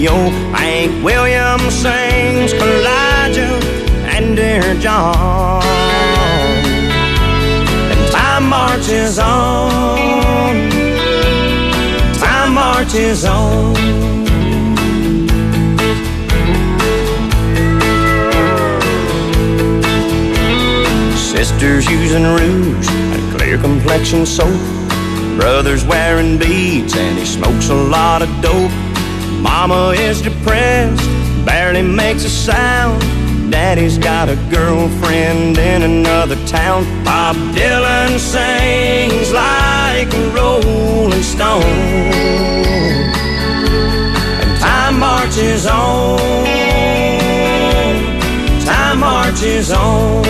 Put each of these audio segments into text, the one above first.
Old Hank Williams sings Elijah and Dear John, and time marches on, time marches on. Sisters using rouge and clear complexion soap, brother's wearing beads and he smokes a lot of dope. Mama is depressed, barely makes a sound. Daddy's got a girlfriend in another town. Bob Dylan sings like a rolling stone, and time marches on, time marches on.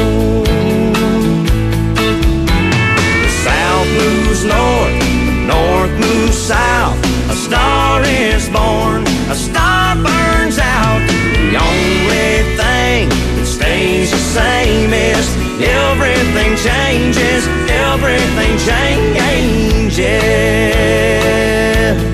The South moves north, north moves south. A star is born, a star burns out. The only thing that stays the same is everything changes, everything changes.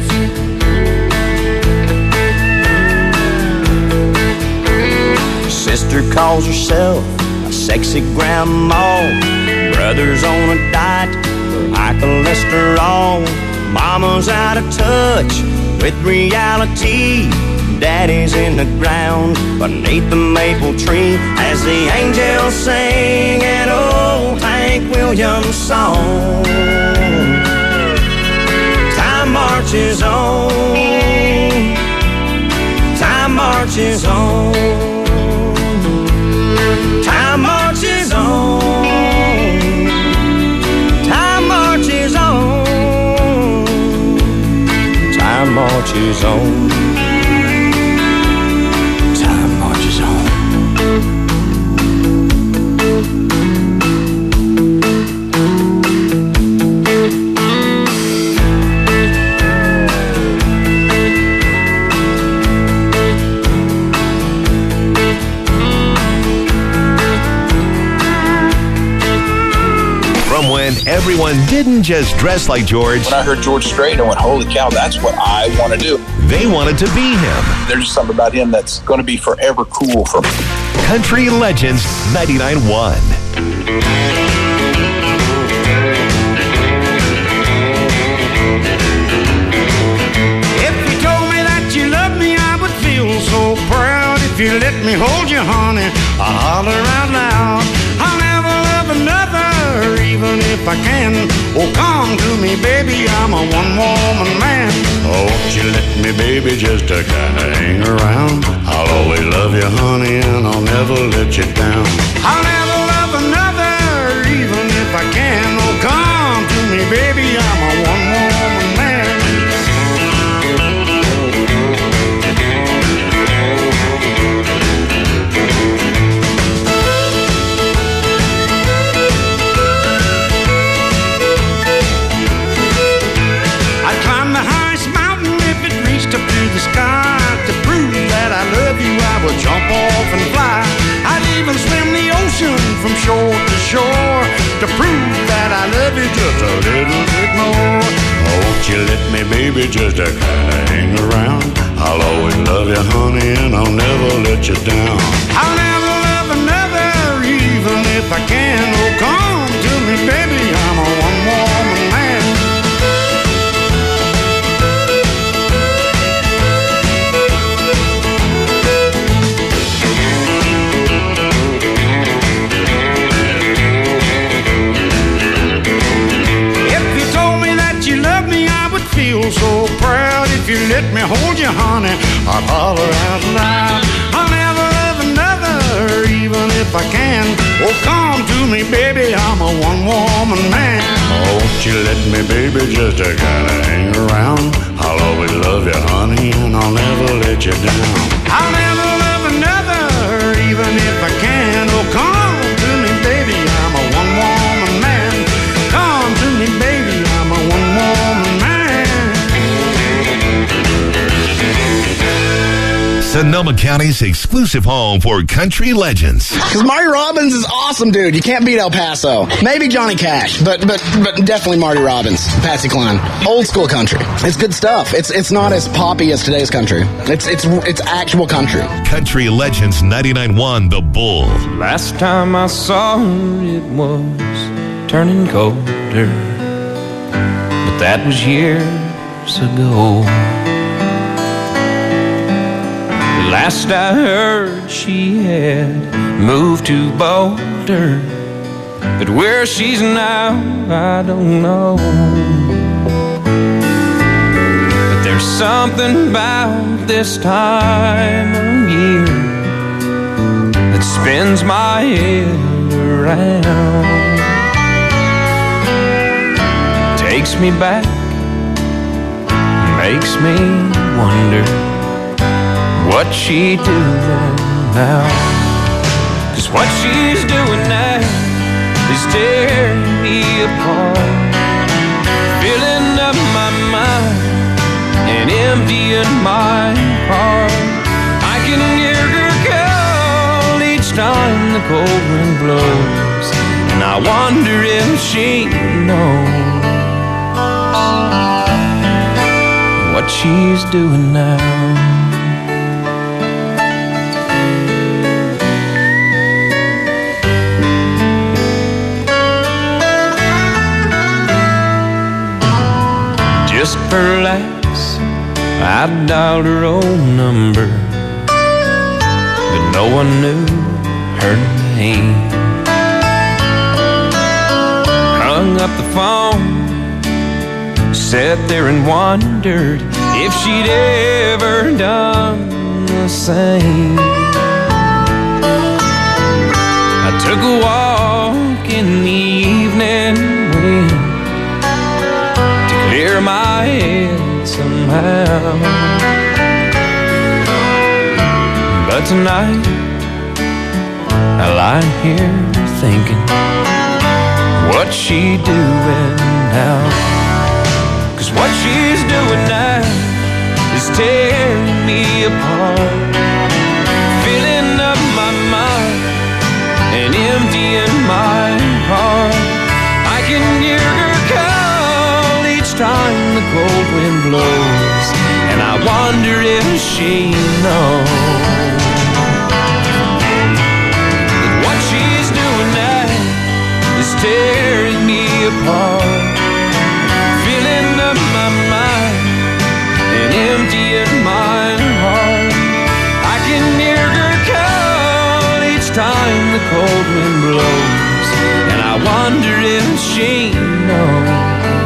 Sister calls herself a sexy grandma. Brother's on a diet for high cholesterol. Mama's out of touch with reality. Daddy's in the ground beneath the maple tree as the angels sing an old Hank Williams song. Time marches on, time marches on, time marches on, time marches on. Time marches on, time marches on. From when everyone didn't just dress like George. When I heard George Strait, I went, holy cow, that's what I want to do. They wanted to be him. There's just something about him that's going to be forever cool for me. Country Legends 99.1. If you told me that you loved me, I would feel so proud. If you let me hold you, honey, I'll holler out loud. I'll never love another, even if I can. Oh, come to me, baby, I'm a one-woman man. Oh, won't you let me, baby, just to kind of hang around. I'll always love you, honey, and I'll never let you down. I'll never love another, even if I can. Oh, come to me, baby, I'm a one-woman man. I'd climb the highest mountain if it reached up to the sky. To prove that I love you, I would jump off and fly. I'd even swim the ocean from shore to shore to prove that I love you just a little bit more. Oh, won't you let me, baby, just to kind of hang around. I'll always love you, honey, and I'll never let you down. I'll never love another, even if I can. Oh, come to me, baby, I'm a one-woman man. Feel so proud if you let me hold you, honey. I'll holler out loud. I'll never love another, even if I can. Oh, come to me, baby, I'm a one-woman man. Oh, won't you let me, baby, just to kind of hang around. I'll always love you, honey, and I'll never let you down. I'll never love another, even if I can. Oh, come to me, baby, I'm a one-woman man. Come to me, baby, I'm a one-woman man. Sonoma County's exclusive home for country legends. Because Marty Robbins is awesome, dude. You can't beat El Paso. Maybe Johnny Cash, but definitely Marty Robbins, Patsy Cline. Old school country. It's good stuff. It's not as poppy as today's country. It's actual country. Country Legends 99.1 The Bull. Last time I saw her, it was turning colder, but that was years ago. Last I heard, she had moved to Boulder, but where she's now, I don't know. But there's something about this time of year that spins my head around, takes me back, makes me wonder what she doing now. 'Cause what she's doing now is tearing me apart, filling up my mind and emptying my heart. I can hear her call each time the cold wind blows, and I wonder if she knows what she's doing now. Just for laughs, I dialed her old number, but no one knew her name. Hung up the phone, sat there and wondered if she'd ever done the same. I took a walk in the evening wind, clear my head somehow. But tonight I lie here thinking, what's she doing now? 'Cause what she's doing now is tearing me apart, filling up my mind and emptying my heart. I can hear her time the cold wind blows, and I wonder if she knows that what she's doing now is tearing me apart, filling up my mind and emptying my heart. I can hear her call each time the cold wind blows, and I wonder if she knows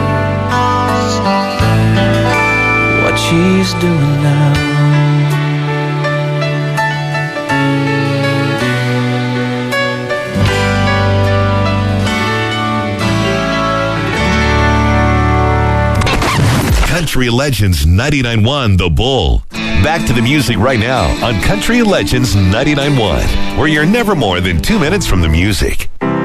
what she's doing now. Country Legends 99.1 The Bull. Back to the music right now on Country Legends 99.1, where you're never more than 2 minutes from the music.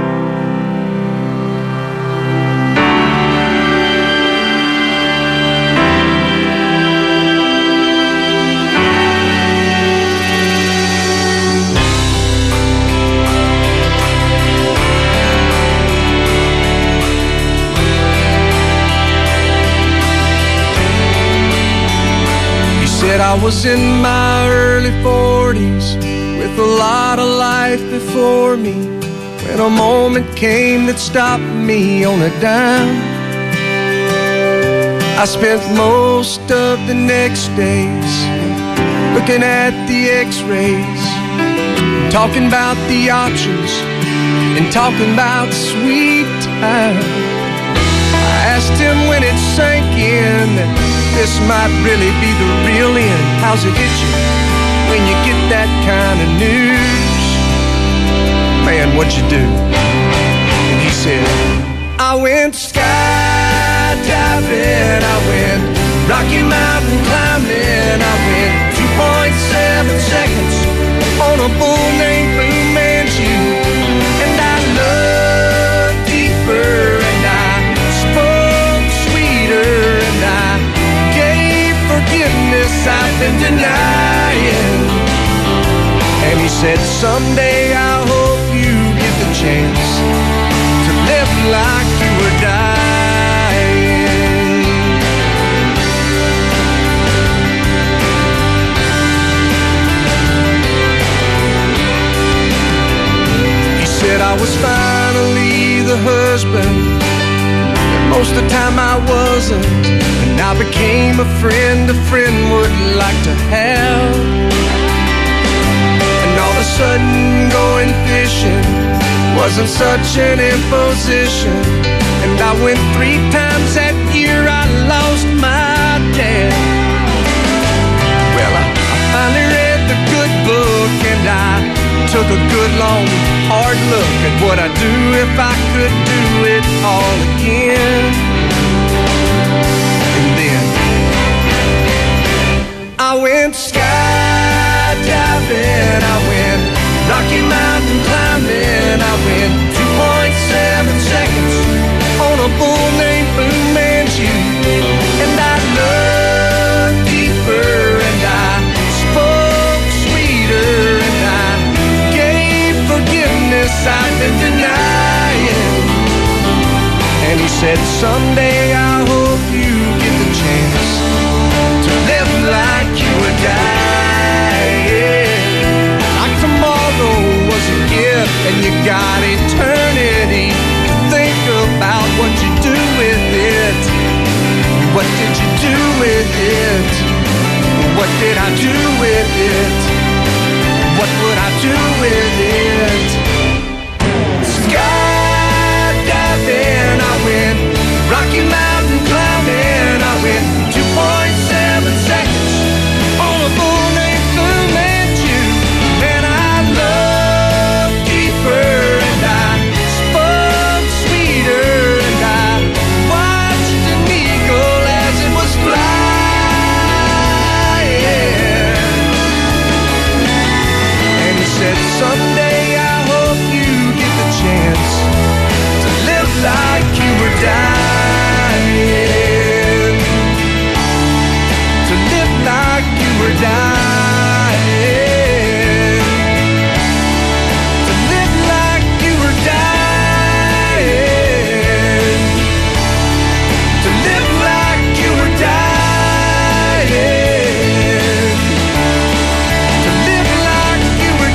I was in my early 40s with a lot of life before me, when a moment came that stopped me on a dime. I spent most of the next days looking at the x-rays, talking about the options and talking about sweet time. I asked him when it sank in that this might really be the real end. How's it hit you when you get that kind of news? Man, what'd you do? And he said, I went skydiving, I went Rocky Mountain climbing, I went 2.7 seconds on a bull named Blue Manchu, and I looked deeper and I spoke sweeter and I forgiveness I've been denying. someday I hope you get the chance to live like you were dying. He said I was finally the husband, but most of the time I wasn't. And I became a friend would like to have. And all of a sudden going fishing wasn't such an imposition. And I went 3 times that year, I lost my dad. Well, I finally read the good book, and I took a good long hard look at what I'd do if I could do it all again. And then I went skydiving, I went Rocky Mountain climbing, I went 2.7 seconds on a bull named Fu Manchu. And I looked deeper, and I spoke sweeter, and I gave forgiveness I've been denying. And he said, someday I hope you get the chance to live like you were dying. Like tomorrow was a gift, and you got eternity to think about what you do with it. What did you do with it? What did I do with it? What would I do with it? Skydiving, I went Rocky Mountain climbing, I went 2.7 seconds on a bull named Fu Manchu. And I looked deeper, and I spoke sweeter, and I watched an eagle as it was flying. And he said, someday I hope you get the chance to live like you were dying. To live like you were dying. To live like you were dying. To live like you were dying. To live like you were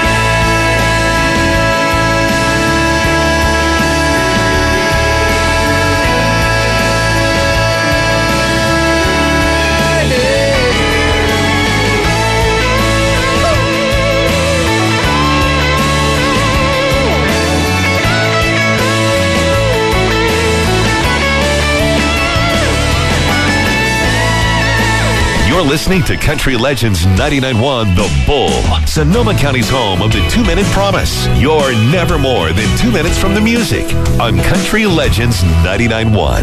You're listening to Country Legends 99.1 The Bull, Sonoma County's home of the 2-minute promise. You're never more than 2 minutes from the music on Country Legends 99.1.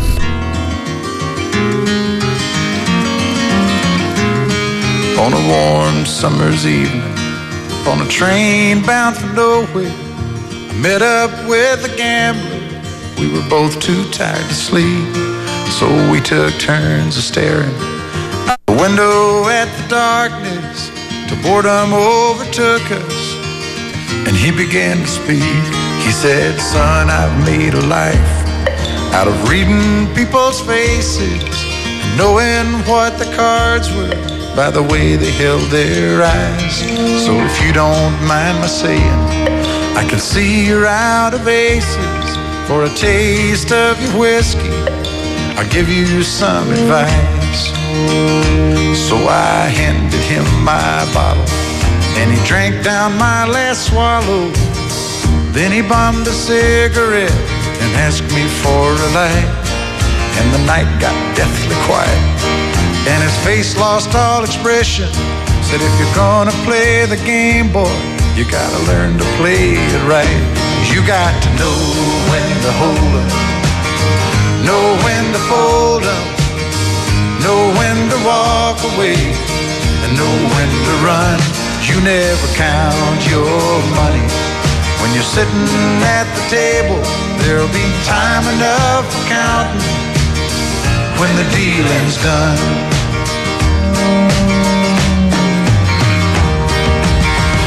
On a warm summer's evening, on a train bound for nowhere, I met up with a gambler. We were both too tired to sleep, so we took turns of staring out the window at the darkness till boredom overtook us, and he began to speak. He said, son, I've made a life out of reading people's faces and knowing what the cards were by the way they held their eyes. So if you don't mind my saying, I can see you're out of aces. For a taste of your whiskey, I'll give you some advice. So I handed him my bottle, and he drank down my last swallow. Then he bummed a cigarette and asked me for a light. And the night got deathly quiet, and his face lost all expression. Said, if you're gonna play the game, boy, you gotta learn to play it right. You got to know when to hold up, know when to fold up, know when to walk away, and know when to run. You never count your money. When you're sitting at the table, there'll be time enough for counting when the dealing's done.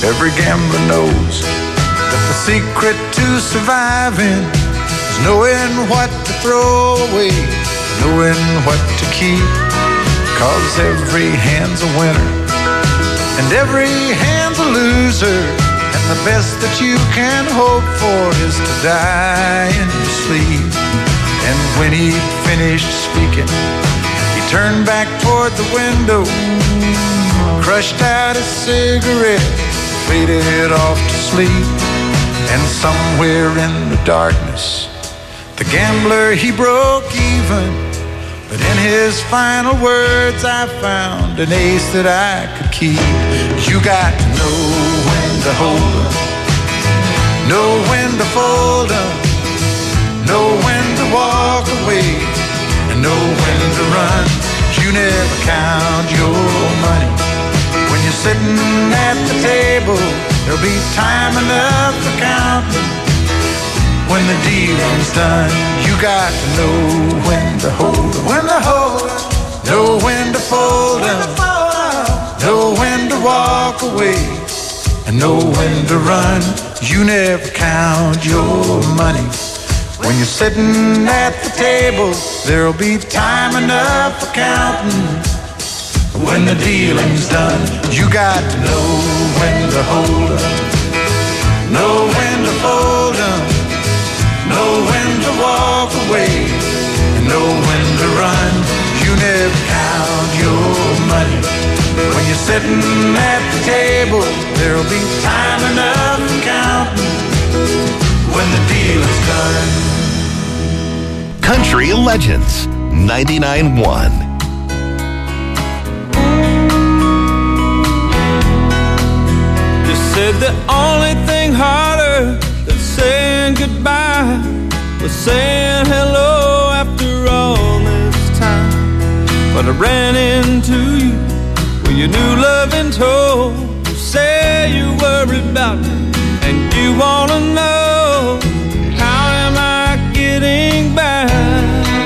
every gambler knows that the secret to surviving is knowing what to throw away, knowing what to keep. 'Cause every hand's a winner and every hand's a loser, and the best that you can hope for is to die in your sleep. And when he finished speaking, he turned back toward the window, crushed out his cigarette, faded off to sleep. And somewhere in the darkness, the gambler, he broke even. But in his final words, I found an ace that I could keep. You got to know when to hold 'em, know when to fold 'em, know when to walk away, and know when to run. You never count your money. When you're sitting at the table, there'll be time enough for counting. When the dealing's done, you got to know when to hold 'em, when to hold 'em, know when to fold 'em, know when to walk away, and know when to run. You never count your money. When you're sitting at the table, there'll be time enough for counting. When the dealing's done, you got to know when to hold 'em, know when to fold 'em, know when to walk away, and know when to run. You never count your money. When you're sitting at the table, there'll be time enough for counting. When the deal is done. Country Legends 99.1. You said the only thing harder than saying goodbye was saying hello after all this time. But I ran into you with your new love in tow. You say you worry about me and you wanna know, how am I getting back?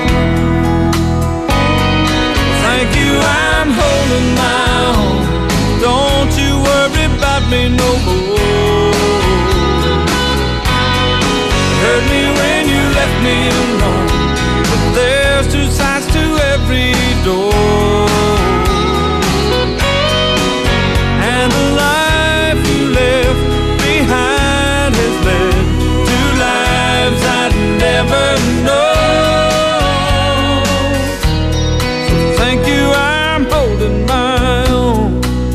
Thank you, I'm holding my own. Don't you worry about me no more. Hurt me when you left me alone, but there's two sides to every door. And the life you left behind has led to lives I'd never know. So thank you, I'm holding my own.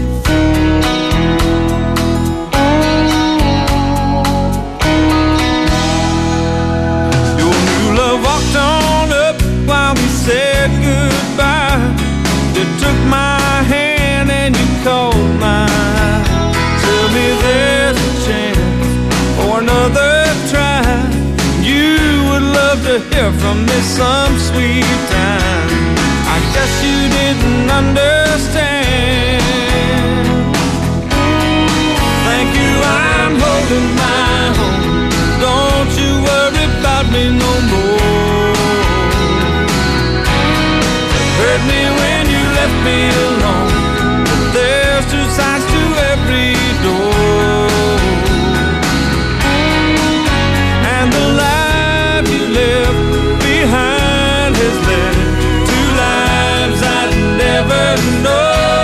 Your new love walked on up while we said goodbye. You took my hand and you called mine. Tell me there's a chance for another try. You would love to hear from me some sweet time. I guess you didn't understand. Thank you, I'm holding my own. Don't you worry about me no more. Hurt me when you left me alone, but there's two sides to every door. And the life you left behind has led to lives I'd never know.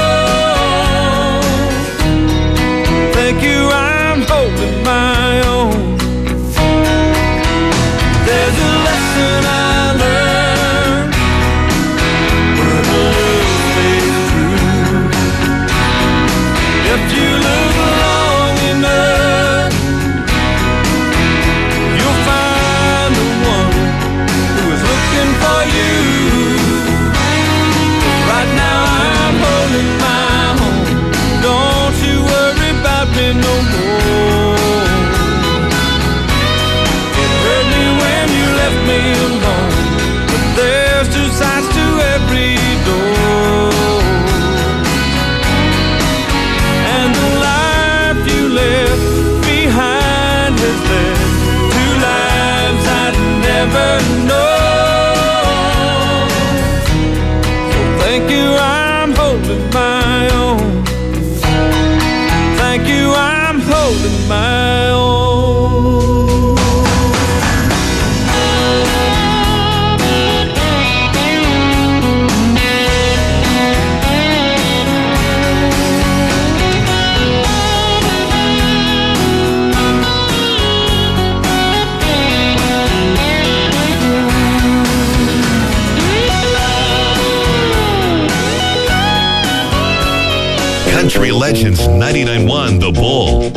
Country Legends 99.1 The Bull.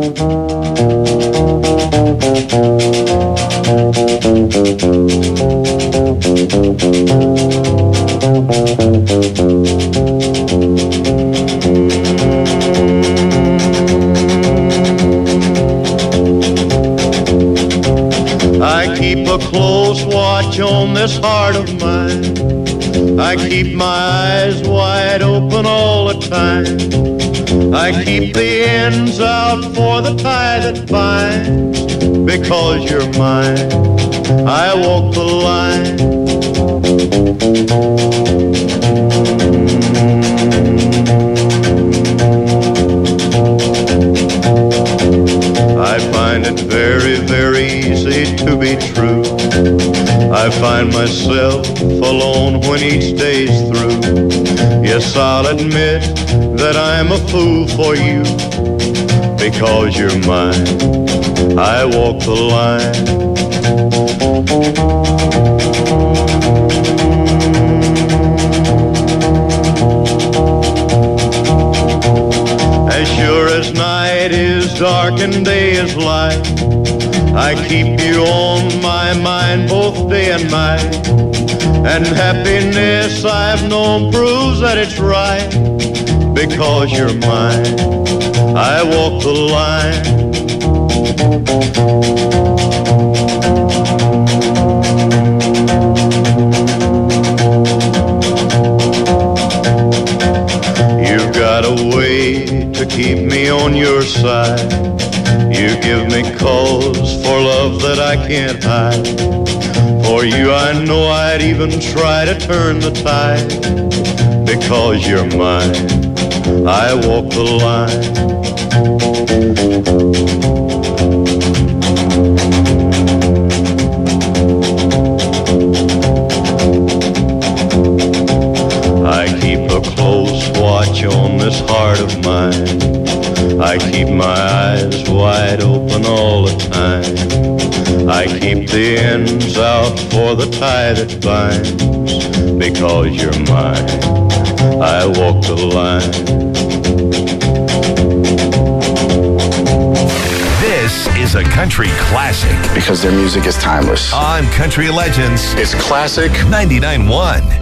I keep a close watch on this heart of mine. I keep my eyes wide open all the time. I keep the ends out for the tie that binds. Because you're mine, I walk the line. I find it very, very easy to be true. I find myself alone when each day's through. Yes, I'll admit that I'm a fool for you. Because you're mine, I walk the line. As sure as night is dark and day is light, I keep you on my mind both day and night. And happiness I've known proves that it's right. Because you're mine, I walk the line. You've got a way to keep me on your side. You give me cause for love that I can't hide. For you I know I'd even try to turn the tide. Because you're mine, I walk the line. I keep a close watch on this heart of mine. I keep my eyes wide open all the time. I keep the ends out for the tie that binds. Because you're mine, I walk the line. This is a country classic. Because their music is timeless. On Country Legends. It's classic. 99.1.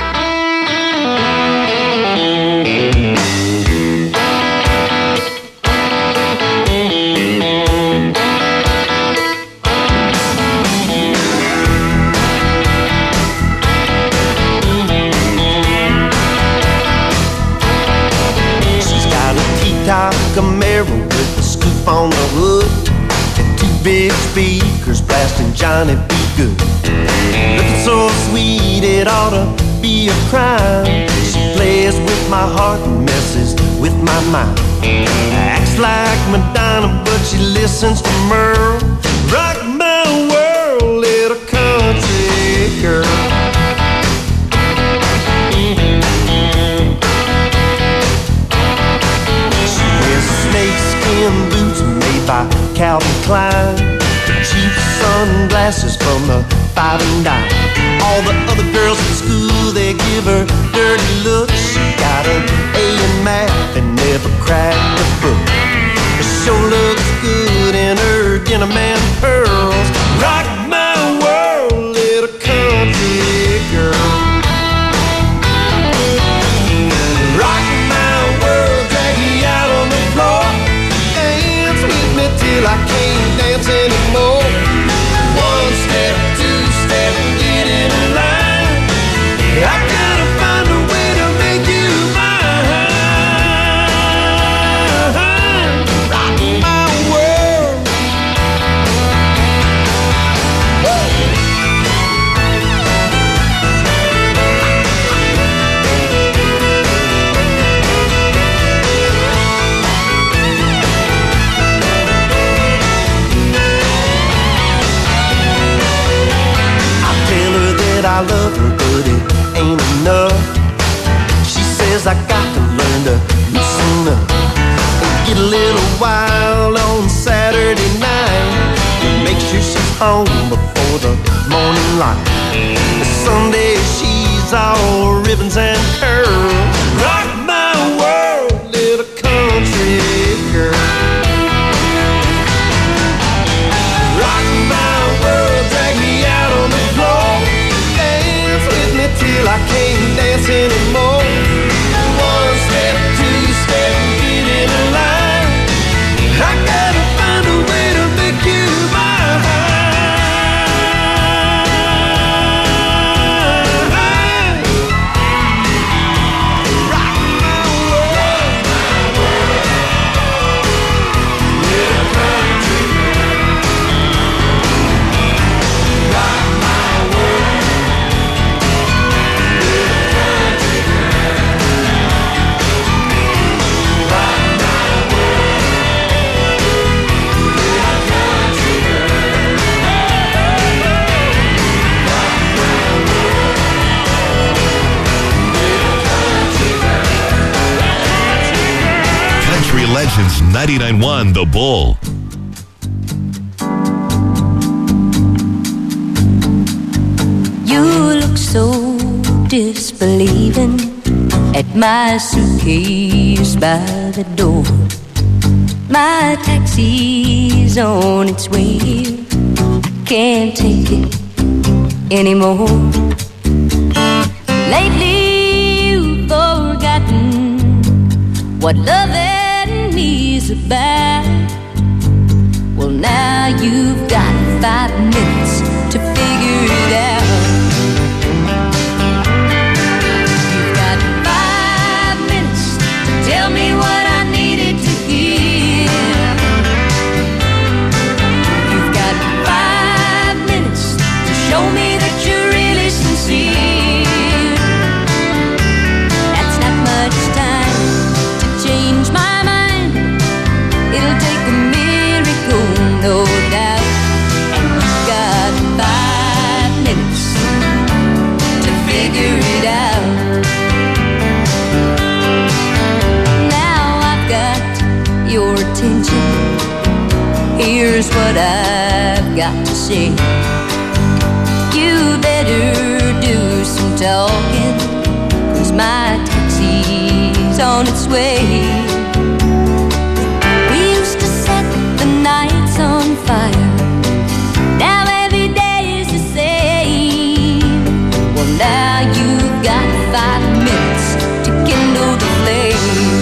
Camaro with a scoop on the hood and two big speakers blasting Johnny B. Good. Looking so sweet it ought to be a crime. She plays with my heart and messes with my mind. Acts like Madonna but she listens to Merle. Rock my world, little country girl. Snakeskin boots made by Calvin Klein, cheap sunglasses from the 5 and dime. All the other girls in school, they give her dirty looks. She got an A in math and never cracked a book. It sure looks good in her denim and pearls. Rock my world, little country girl. Rock my world, drag me out on the floor. Dance with me till I can't dance anymore. One step, two step, get in line. I gotta find a way to make you mine. Rock my world. I love her, but it ain't enough. She says I got to learn to loosen up and get a little wild on Saturday night. Make sure she's home before the morning light. Sunday she's all ribbons and curls. Rock my world, little Legends 99.1 The Bull. You look so disbelieving at my suitcase by the door. My taxi's on its way, can't take it anymore. Lately you've forgotten what loving me's about. Well, now you've got 5 minutes to figure it out. You've got 5 minutes to tell me what I needed to hear. You've got 5 minutes to show me that you're really sincere. That's not much time to change my mind. It'll take a miracle, no doubt. And you've got 5 minutes to figure it out. Now I've got your attention. Here's what I've got to say. You better do some talking, 'cause my taxi's on its way. We used to set the nights on fire. Now every day is the same. Well, now you've got 5 minutes to kindle the flame.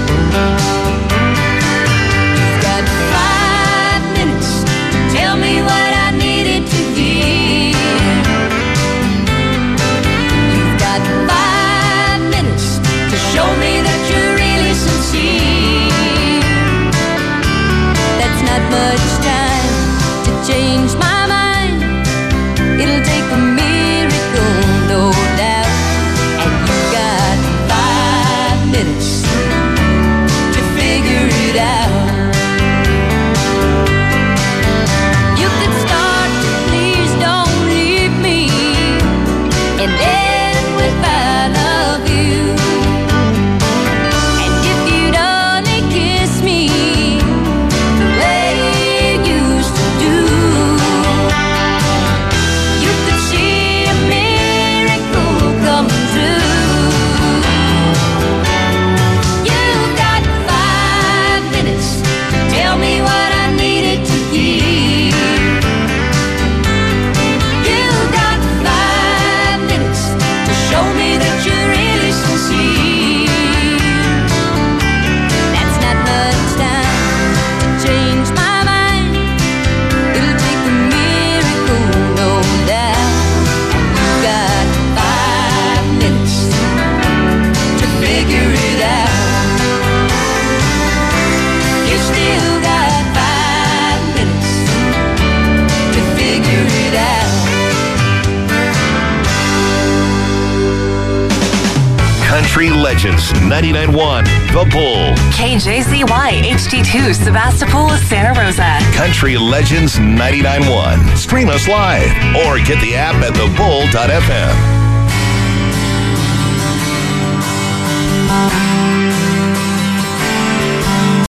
You've got 5 minutes to tell me what I needed to hear. You've got 5 minutes to show me that you're really sincere. That's not much time to change my mind. It'll take a miracle, no doubt. And you've got 5 minutes to figure it out. You could start to please don't leave me and end with I love you. And if you'd only kiss me the way you used to do, you could see a miracle come true. You've got 5 minutes to tell me what I needed to hear. You've got 5 minutes to show me that you're really sincere. That's not much time to change my mind. It'll take a miracle, no doubt. And you've got 5 minutes to figure it out. You still got 5 minutes to figure it out. Country Legends 99.1 The Bull. KJZY HD2 Sebastopol, Santa Rosa. Country Legends 99.1. Stream us live or get the app at thebull.fm.